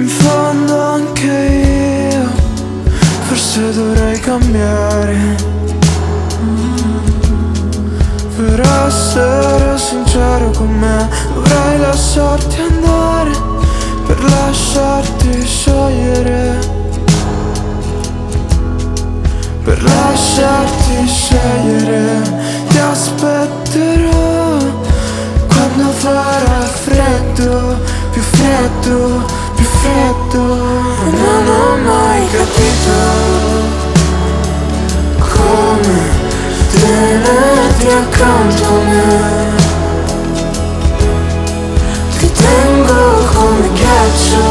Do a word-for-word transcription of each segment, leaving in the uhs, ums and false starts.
In fondo anche io forse dovrei cambiare, per essere sincero con me dovrei lasciarti andare, per lasciarti scegliere, per lasciarti scegliere. Ti aspetterò quando farà freddo, più freddo, più freddo. E non ho mai capito come tenerti accanto a me. Ti tengo come ghiaccio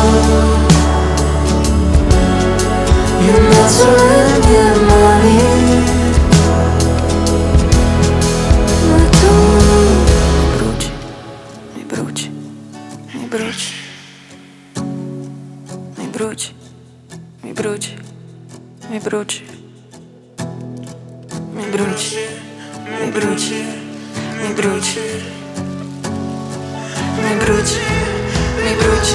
in mezzo alle mie mani. Ma tu mi bruci, mi bruci, mi bruci, mi bruci, mi bruci, mi bruci, mi bruci, mi bruci, mi bruci, mi bruci, mi bruci.